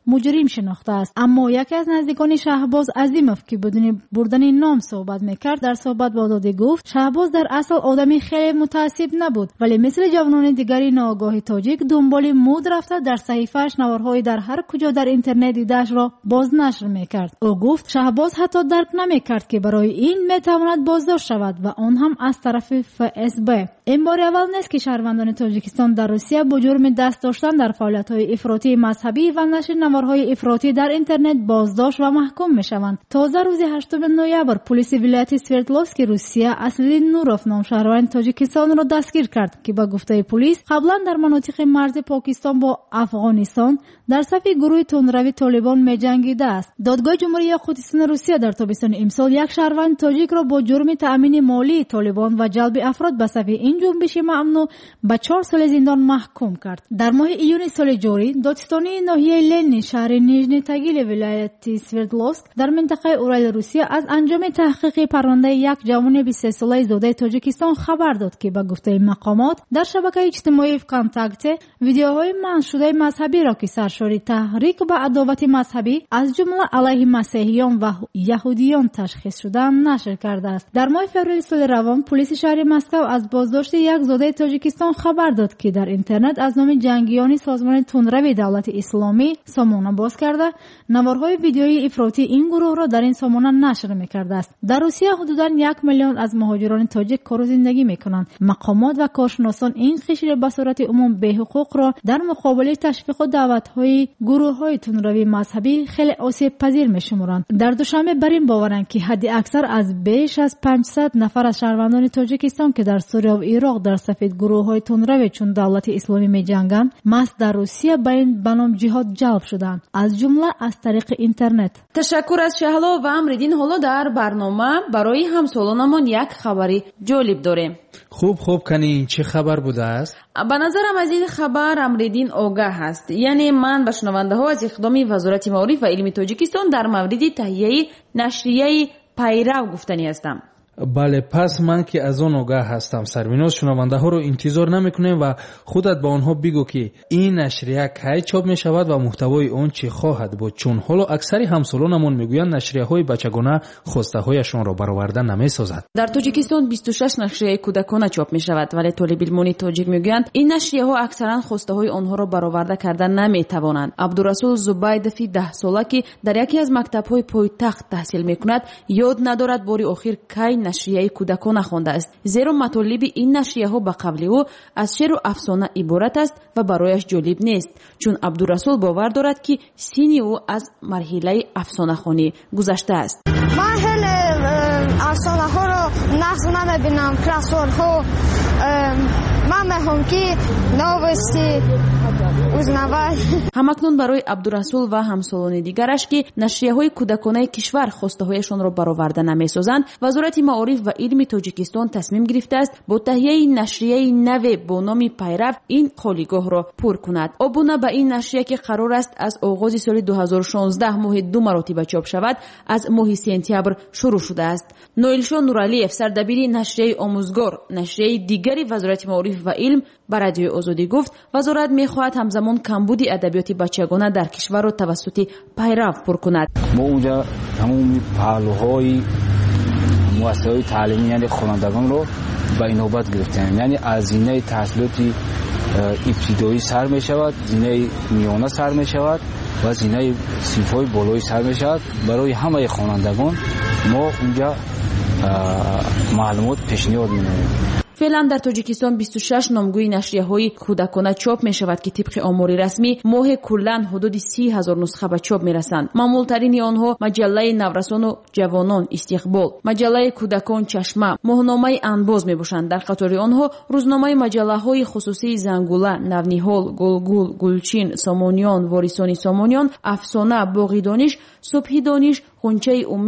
مجرم شناخته است. اما یکی از نزدیکان شهباز عظیموف که بدون بردن نام صحبت میکرد در صحبت با آزادی گفت شهباز در اصل آدمی خیلی متعصب نبود، ولی مثل جوانان دیگری ناآگاه تاجیک دنبال مود رفته در صحیفه‌اش نوارهای در هر کجا در اینترنت دیده‌اش را بازنشر میکرد. او گفت شهباز حتی درک نمیکرد که برای این میتواند بازداشت شود و آن هم از طرف FSB. این بار اول نیست که شهروندان تاجیکستان در روسیه با جرم دست داشتن در فعالیت‌های افراطی مذهبی و نشر نوارهای افراطی در اینترنت بازداشت و محکوم میشوند. تازه روز 8 نوامبر پلیس ولایت سوردلوفسک روسیه اسدالدین نوروف نام شهروند تاجیکستان را دستگیر کرد که با گفته پلیس قبلا در مناطق مرز پاکستان با افغانستان در صف گروه تندروی طالبان می‌جنگیده است. دادگاه جمهوری خودستان روسیه در تابستان امسال یک شهروند تاجیک را با جرم تأمین مالی طالبان و جلب افراد به صف این جنبش ممنوع به 4 سال زندان محکوم کرد. در ماه ایون سال جاری دادستانی ناحیه لنین شهر نیژنی تاگیل ولایت سوردلوفسک در منطقه اورال روسیه از انجام تحقیق پرونده یک جوان 23 ساله زاده تاجیکستان خبر داد که به گفته مقامات در شبکه اجتماعی کانتاکت ویدیوهای منشور شده مذهبی را که سرشار تحریک به عداوت مذهبی از جمله علیه مسیحیان و یهودیان تشخیص شده نشر کرده است. در ماه فوریه سال روان پلیس شهر مسکو از بازداشت یک زاده تاجیکستان خبر داد که در اینترنت از نام جنگیان سازمان تندروی دولت اسلامی سامانه باز کرده نوارهای ویدیویی افراطی این گروه را در این سامانه نشر می‌کرده است. در روسیه حدوداً 1 میلیون از مهاجران تاجیک کار و زندگی می‌کنند. مقامات و کارشناسان این قشر به صورت عموم به حقوق را در مقابل تشویق و دعوت‌های گروه‌های تندروی مذهبی خیلی آسیب پذیر می‌شمارند. در دوشنبه بر این باورند که حد اکثر از بیش از 500 نفر از شهروندان تاجیکستان که در سوریه و عراق در صف گروه‌های تندروی چون دولت اسلامی می‌جنگند مست در روسیه به این بنام جهاد جلب شدند، از جمله از طریق اینترنت. تشکر از شهلا و امریدین. حالا در برنامه برای همسالانمان یک خبری جالب داریم. خوب کنی چه خبر بوده است؟ به نظرم از این خبر امریدین آگاه است. یعنی من به شنونده ها از اقدام وزارت معارف و علم تاجیکستان در مورد تهیه نشریه پیرو گفتنی هستم. بله، پس من که از آن آگاه هستم. سربیناز شنونده ها رو انتظار نمیکنیم و خودت با آنها بگو که این نشریه کی چاپ می شود و محتوای آن چه خواهد بود، چون حالا اکثری همسالانمون میگویند نشریه های بچگانه خواسته هایشان را برآورده نمی سازد. در تاجیکستان 26 نشریه کودکانه چاپ می شود، ولی طالب علمان تاجیک میگویند این نشریه ها اکثرا خواسته های آنها را برآورده کردن نمی توانند. عبدالرسول زبیدفی 10 ساله که در یکی از مکتب های پایتخت تحصیل میکند یاد ندارد باری آخر کی نشریه کودکان خوانده است، زیرا مطالب این نشریه ها به قول او از شعر و افسانه عبارت است و برایش جالب نیست، چون عبدالرسول باور دارد که سینی او از مرحله افسانه خوانی گذشته است. من خیلی افسانه ها رو نقص نمیبینم، کراسور ها من میخوام که نوستی همکنون برای عبدالرسول و همسالان دیگرش که نشریه های کودکانه کشور خواسته هایشان را برآورده نمی‌سازند، وزارت معارف و علم تاجیکستان تصمیم گرفته است با تهیه نشریه نو با نام پیرو این خالیگاه را پر کند. ابونه به این نشریه که قرار است از آغاز سال 2016 ماه 2 مراتبه چاپ شود از ماه سپتامبر شروع شده است. نویلشان نورالیف سردبیر نشریه آموزگار نشریه دیگری وزارت معارف و علم به رادیو آزادی گفت وزارت می‌خواهد همزمان کمبود ادبیات بچگانه در کشور را توسط پیرو پر کند. ما اونجا تمام پهلوهای مؤسسه‌های تعلیمی یعنی خوانندگان رو به نوبت گرفتیم، یعنی از زینه تحصیلات ابتدایی سر می شود، زینه میانه سر می شود و زینه صنف‌های بالایی سر می شود. برای همه خوانندگان ما اونجا معلومات پیشنهاد می‌کنیم. فعلا در تاجیکستان 26 نامگوی نشریه‌های کودکانه چاپ می شود که طبق آمار رسمی ماه کلاً حدود 30,000 نسخه به چاپ می رسند. معمولترین آنها مجله نورسان و جوانان استقبال، مجله کودکان چشمه، ماهنامه انباز می باشند. در قطار آنها روزنامه مجله‌های خصوصی زنگوله، نونیحال، گلگول، گلچین، سامانیان، وارثان سامانیان، افسانه، باغ دانش، صبح دانش، غنچه امید،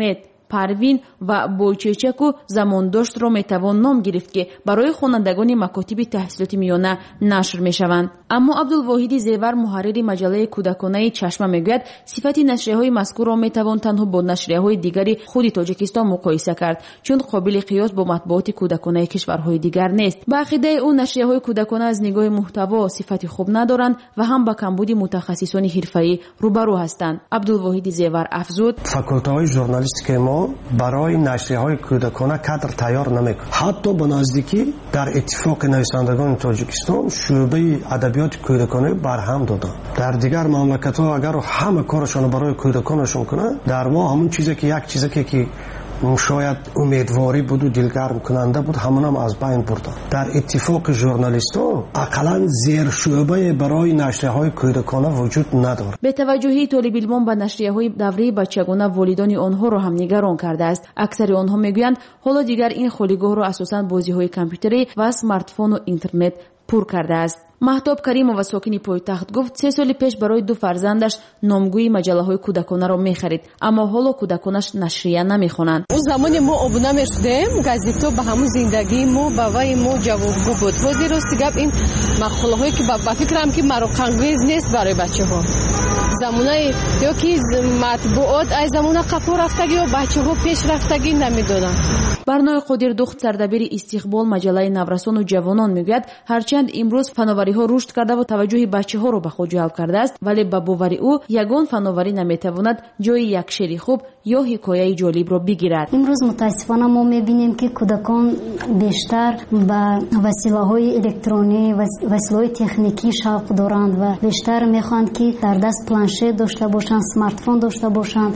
پروین و بویچچکو زمانداشت را میتوان نام گرفت که برای خوانندگان مکاتب تحصیلات میانه نشر میشوند. اما عبدالواحد زیور محرر مجله کودکانه چشمه میگوید صفت نشریه‌های مذکور را میتوان تنها با نشریه‌های دیگری خود تاجیکستان مقایسه کرد چون قابل قیاس با مطبوعات کودکانه کشورهای دیگر نیست. به عقیده او نشریه‌های کودکانه از نگاه محتوا صفت خوب ندارند و هم با کمبود متخصصان حرفه‌ای روبرو هستند. عبدالواحد زیور افزود: فاکولته‌های ژورنالیستیک ما برای نشریه‌های کودکانه کادر تیار نمی‌کنند. حتی به نزدیکی در اتفاق نویسندگان تاجیکستان شعبه ادبیات کودکانه برهم دادند. در دیگر مملکت‌ها اگر همه کارشون برای کودکانشون کنند، در ما همون چیزی که یک چیزی که شاید امیدواری بود و دلگرم کننده بود همون از بین بردن. در اتفاق ژورنالیست‌ها اقلاً زیر شعبه برای نشریه‌های کودکانه وجود ندارد. به توجهی طالب علمان به نشریه‌های دوره بچگانه والدان آنها را هم نگران کرده است. اکثر آنها میگویند حالا دیگر این خالیگاه را اساساً بازی‌های کامپیوتری و اسمارت فون و اینترنت پر کرده است. مهتاب کریمова ساکنی پایتخت گفت 3 سال پیش برای 2 فرزندش نامگویی مجله‌های کودکانه را می‌خرید، اما حالا کودکانش نشریه نمی‌خوانند. اون زمانی ما آبونه می‌شدیم، گازیتا به همون زندگی ما با وای ما جوابگو بود. واسه راستی گپ این مقاله‌هایی که با فکرم که مراقب‌انگیز نیست برای بچه‌ها. زمانه یا که مطبوعات از زمانه قفو رفتگی و بچه‌ها پیش رفتگی نمی‌دونن. برنای قادر دخت سردبیر استقبال مجله نورسان و جوانان میگوید هرچند امروز فناوری‌ها رشد کرده و توجه بچه‌ها را به خود جلب کرده است، ولی به باور او یگان فناوری نمیتواند جای یک شعر خوب یا حکایه جالب را بگیرد. امروز متاسفانه ما می‌بینیم که کودکان بیشتر به وسیله‌های الکترونیکی و وسیله‌های تکنیکی شوق دارند و بیشتر می‌خواهند که در دست پلانشت داشته باشند، اسمارت فون داشته باشند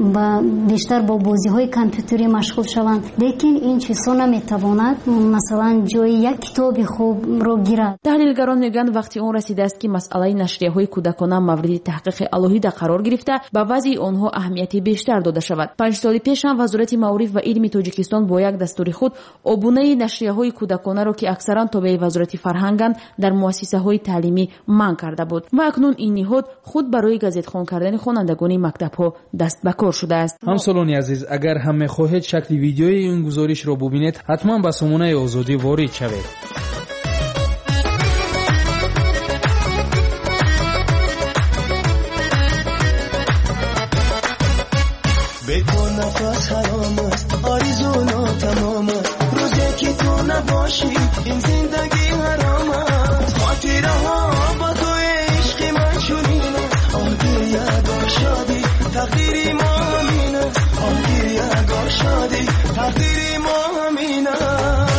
و بیشتر با بازی‌های کامپیوتری مشغول شوند. لیکن این چیزها نمیتواند مثلا جای یک کتاب خوب را گیرد. تحلیلگران میگویند وقتی اون رسیده است که مسئله نشریه‌های کودکانه مورد تحقیق الهی قرار گرفته به وضع آنها اهمیتی بیشتر داده شود. 5 سال پیش هم وزارت معارف و علم تاجیکستان با یک دستور خود عبونه نشریه‌های کودکانه را که اکثرا تابع وزارت فرهنگند در مؤسسه‌های تعلیمی منع کرده بود و اکنون این نهاد خود برای گازیت‌خوان کردن خوانندگان مکتب‌ها دست به کار شده است. همسالان عزیز، اگر هم می‌خواهید شکل ویدیوی این گزارش را ببینید حتما به سامانه آزادی وارد شوید. بکن نفس حرام است آرزو ناتمام است روزی که تو نباشی این زندگی حرام است خاطره ها با تو عشق من چنین است آگیر یگار شادی تقدیری ما همین است آگیر یگار شادی تقدیری ما همین است.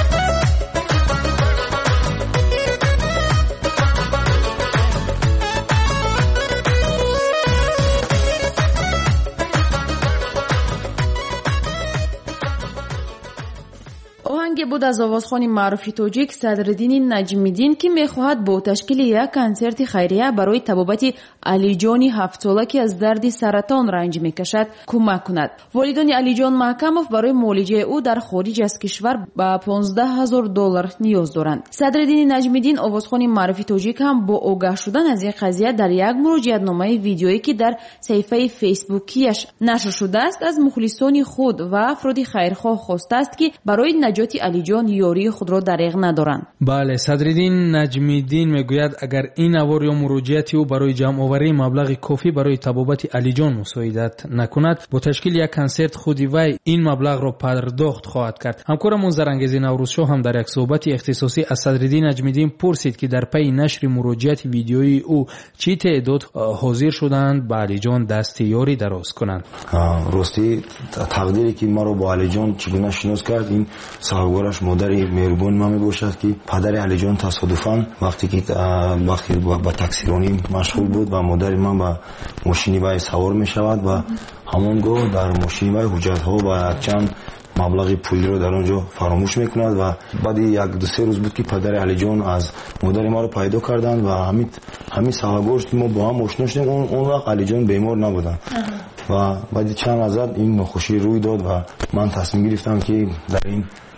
بود از آوازخوان معروف تاجیک صدرالدین نجمیدین که میخواهد با تشکیل یک کنسرت خیریه برای طبابت علی جان 7 ساله که از درد سرطان رنج میکشد کمک کند. والدان علی جان محکموف برای معالجه او در خارج از کشور با $15,000 نیاز دارند. صدرالدین نجمیدین آوازخوان معروف تاجیک هم با آگاه شدن از این قضیه در یک مراجعه‌نامه ویدیویی که در صفحه فیسبوکیش نشر شده است از مخلصان خود و افراد خیرخواه خواسته است که برای نجات علی جان یاری خود را دریغ ندارند. بله، صدرالدین نجمیدین میگوید اگر این نوار یا مراجعه او برای جمع آوری مبلغ کافی برای طبابت علی جان مساعدت نکند، با تشکیل یک کنسرت خودی وی این مبلغ را پرداخت خواهد کرد. همکارمون زرانگیز نوروزشو هم در یک صحبت اختصاصی از صدرالدین نجمیدین پرسید که در پی نشر مراجعه ویدیویی او چی تعداد حاضر شدند به علی جان دست یاری دراز کنند. راستی تقدیری که ما رو با علی جان چگونه شناس کرد، این صاحبگارش مادر مهربان ما می باشد که پدر علی جان تصادفاً وقتی با تاکسیرانی مشغول بود و مادر من با ماشین وی سوار می شود و همانگاه در ماشین وی حجت ها و چند مبلغ پولی رو در اونجا فراموش میکند و بعد 1-2 روز بود که پدر علی جان از مادر ما رو پیدا کردند و همین صاحبگارش که ما با هم آشنا شدیم اون وقت علی جان بیمار نبودن و بعد چند از این ناخوشی روی داد و من تصمیم گرفتم که در این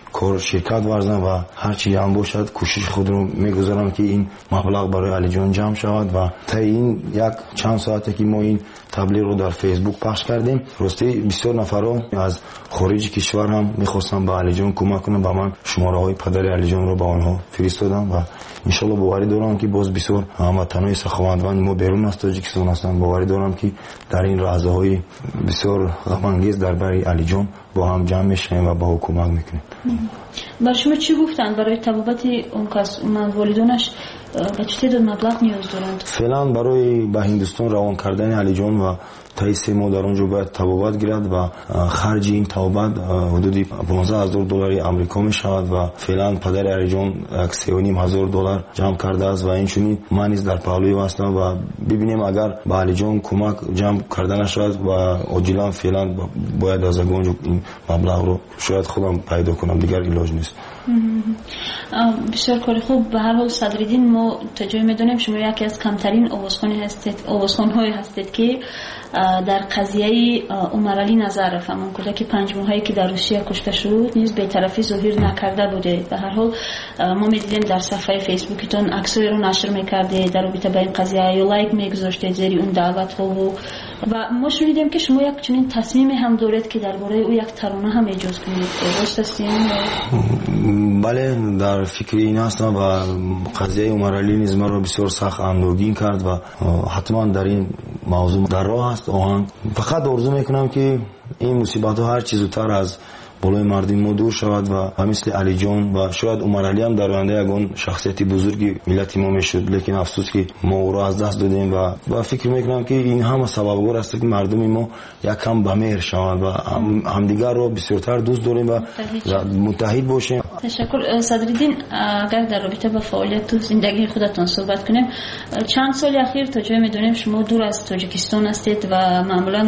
کار شرکت ورزم و هر چی هم باشد کوشش خود رو میگذارم که این مبلغ برای علی جان جمع شود و تا این یک چند ساعته که ما این تبلیغ رو در فیسبوک پخش کردیم راستی بسیار نفرها از خارج کشور هم میخواستم به علی جان کمک کنم و من شماره های پدر علی جان رو به آنها فرستادم و ان شاء الله باوری دارم که باز بسیار هموطنان سخاوتمند ما بیرون از تاجیکستان هستند. باوری دارم که در این لحظه های بسیار غم انگیز درباره علی جان با هم جمع میشیم و با او کمک میکنیم. برای شما چی گفتن برای تبابت اون کس والدینش به چه تعداد مبلغ نیاز دارند؟ فعلا برای به هندوستان روان کردن علی جان و تا 3 ماه در اونجا باید تبابت گیرد و خرج این تبابت حدود $15,000 آمریکا می شود و فعلا پدر علی جان $3,500 جمع کرده است و این چنین من نیز در پهلوی هستم و ببینیم اگر به علی جان کمک جمع کردن شود و عاجلا فعلا باید از اونجا این مبلغ رو شاید خودم پیدا کنم، دیگر علاج نیست. بسیار کاری خوب. به هر حال صدرالدین ما تا جایی میدونیم شما یکی از کمترین آوازخوان‌هایی هستید که در قضیه عمر علی نظر رفت. همون کودک 5 ماهه‌ای که در روسیه کشته شد نیز بی‌طرفی ظاهر نکرده بوده. به هر حال ما می‌دیدیم در صفحه فیسبوکتون عکسایی رو نشر می‌کردید در رابطه با این قضیه یا لایک می‌گذاشتید زیر اون دعوت‌ها و ما شنیدیم که شما یک چنین تصمیمی هم دارید که درباره او یک ترانه هم ایجاد کنید. درست است؟ بله، در فکر این هستم و قضیه عمر علی نیز ما رو بسیار سخت اندوهگین کرد و حتما در این موضوع در راه است آهنگ. فقط آرزو میکنم که این مصیبت ها هر چیز زودتر از بالای مردم ما دور شود و مثل علی جان و شاید عمر علی هم در آینده یگان شخصیت بزرگی ملت ما میشد، لیکن افسوس که ما او را از دست دادیم و فکر میکنم که این همه سببگار است که مردم ما یک کم به مهر شوند و همدیگر را بسیارتر دوست داریم و متحد باشیم. تشکر. صدرالدین، اگر در رابطه با فعالیت تو زندگی خودتان صحبت کنیم، چند سال اخیر تا جایی میدونیم شما دور از تاجیکستان هستید و معمولا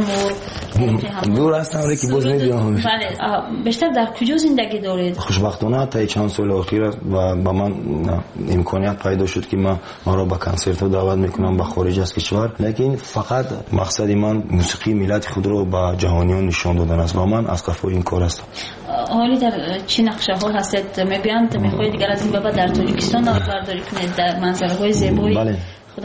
ما دور هستم که باز میبینم. بله، بیشتر در کجا زندگی دارید؟ خوشبختانه تا چند سال اخیر و با من امکانیت پیدا شد که ما را به کنسرت دعوت میکنم به خارج از کشور، لیکن فقط مقصد من موسیقی ملت خود رو به جهانیان نشان دادن است و من از قفای این کار هستم. حالی در چه نقشه ها هستید؟ میگویند میخواهید دیگر از این بابت در تاجیکستان برداری کنید در منظره های زیبایی؟ بله،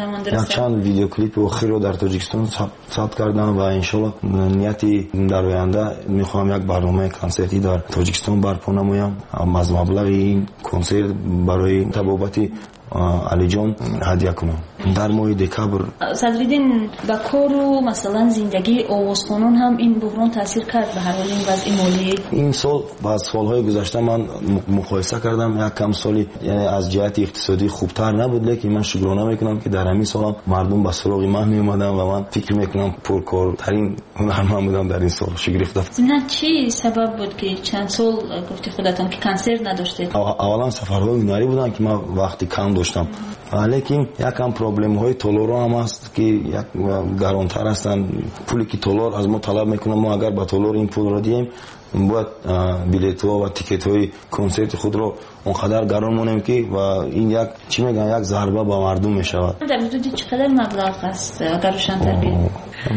یک چند ویدیو کلیپ اخیر رو در تاجیکستان ثبت کردم و انشالله نیتی در آینده میخوام یک برنامه کنسرتی در تاجیکستان برپا نمایم. از مبلغ این کنسرت برای تبابت علی جان هدیه کنم در ماه دکبر. صدرالدین، با کار و مثلا زندگی آوازخوانان هم این بحران تاثیر کرد به هر حال این وضع مالی؟ این سال بعد سالهای گذشته من مقایسه کردم، یک کم سالی یعنی از جهت اقتصادی خوبتر نبود، لیکن من شکرانه میکنم که در همین سال مردم به سراغ من می اومدن و من فکر میکنم پرکارترین هنرمند بودم در این سال. شگرفته. نه چی سبب بود که چند سال گفتی خودتان که کنسرت نداشتید؟ اولا سفرهای هنری بودن که من وقتی کم داشتم، لیکن یکم پروبلم های تولور هم هست که یک گرانتر هستن. پولی که تولور از ما طلب میکنه، ما اگر با تولور این پول را دیم باید بلیط ها و تیکت های کنسرت خود رو اونقدر گران مونیم که و این یک چی میگن یک ضربه با مردم میشود. در حدود چقدر مبلغ است اگر روشن‌تر بگید؟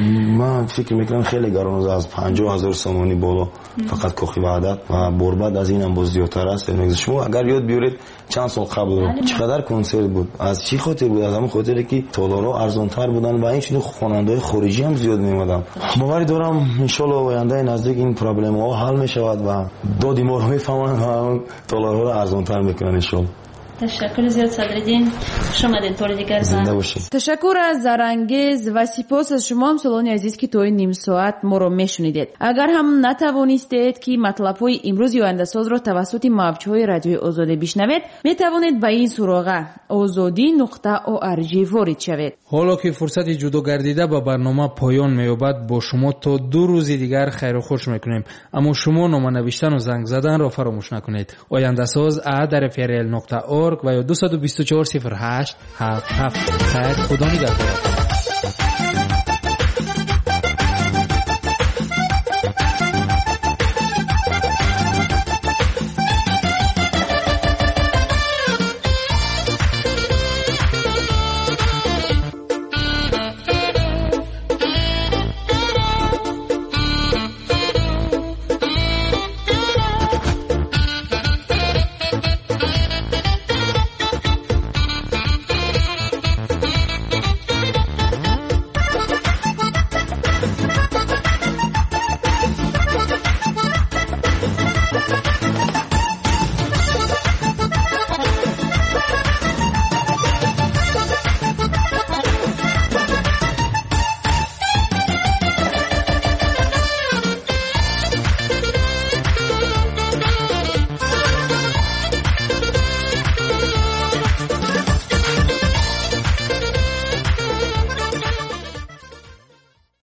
من فکر میکنم خیلی گران است، از 50,000 سومانی بالا فقط کاخی وحدت و برباد از این هم باز زیادتر است. شما اگر یاد بیارید چند سال قبل چقدر کنسرت بود، از چی خاطر بود؟ از همون خاطری که تالارا ارزانتر بودن و این چنین خواننده‌های خارجی هم زیاد میومدن. باوری دارم ان شاء الله آینده نزدیک این پرابلم ها حل میشود و دو دیمار میفهمن و تالارها رو ارزانتر میکنن ان شاء الله. تشکر زیاد صدرالدین، خوش آمدید. بار دیگر زنده باشید. تشکر از زرانگیز و سپاس از شما همسالان عزیز که توی نیم ساعت ما رو میشنیدید. اگر هم نتوانستید که مطلب‌های امروز آینده ساز را توسط موج‌های رادیوی آزادی بشنوید، میتوانید به این سراغ azadi.org وارد شوید. حالا که فرصت جدا گردیده با برنامه پایان می‌یابد، با شما تا 2 روز دیگر خیر و خوش میکنیم. اما شما نام نوشتن و زنگ زدن را فراموش نکنید. آینده ساز @frl.org و یا 224 08 77. خیر، خدا نگهدار.